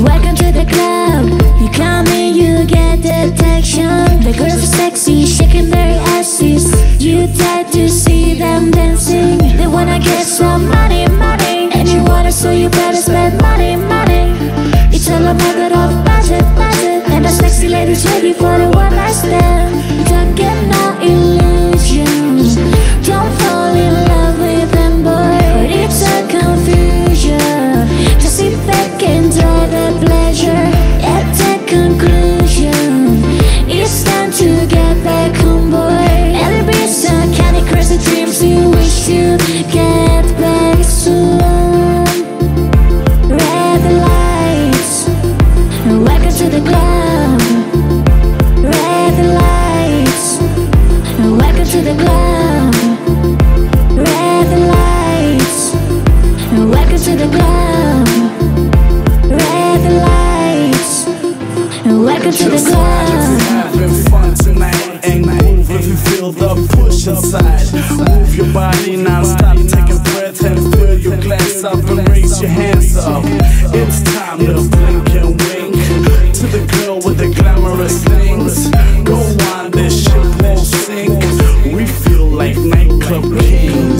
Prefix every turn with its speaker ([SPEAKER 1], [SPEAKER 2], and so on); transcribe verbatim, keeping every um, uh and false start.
[SPEAKER 1] Welcome to the club. You come in, you get the attention. The girls are sexy, shaking their asses. You try to see them dancing. They wanna get some money, money. And you wanna, so you better spend money, money. It's all a matter of budget, budget. And the sexy lady's ready for the one night stand. Don't get no illusions. Don't fall in love with them, boy. It's a confusion. Just sit back and enjoy the pleasure. At the conclusion, it's time to get back home, boy. And there'll be some kind of crazy dreams you wish to get back soon. Red lights, welcome to the club. Red lights, welcome to the club. Red lights, welcome to the club. Red lights, welcome to the
[SPEAKER 2] Just
[SPEAKER 1] club.
[SPEAKER 2] if you're having fun tonight and move if you feel the push inside. Move your body non-stop, take a breath and fill your glass up and raise your hands up. It's time to blink and wink to the girl with the glamorous things. Go on, this ship won't sink. We feel like nightclub kings.